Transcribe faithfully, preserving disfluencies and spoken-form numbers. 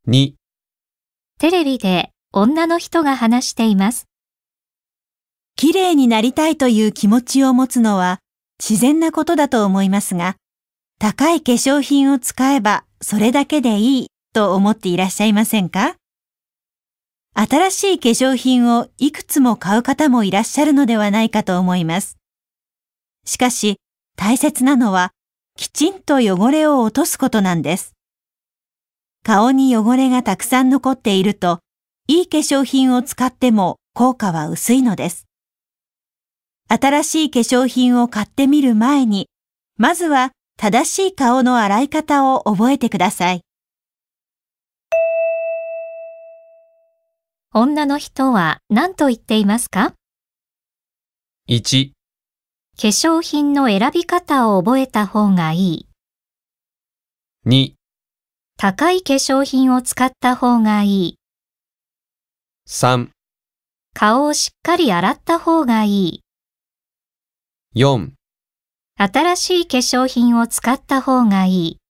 に、 テレビで女の人が話しています。 綺麗になりたいという気持ちを持つのは自然なことだと思いますが、高い化粧品を使えばそれだけでいいと思っていらっしゃいませんか？新しい化粧品をいくつも買う方もいらっしゃるのではないかと思います。しかし、大切なのはきちんと汚れを落とすことなんです。顔に汚れがたくさん残っていると、いい化粧品を使っても効果は薄いのです。新しい化粧品を買ってみる前に、まずは正しい顔の洗い方を覚えてください。 女の人は何と言っていますか？ いち、 化粧品の選び方を覚えた方がいい。 に、 高い化粧品を使った方がいい。 さん、 顔をしっかり洗った方がいい。 よん、 新しい化粧品を使った方がいい。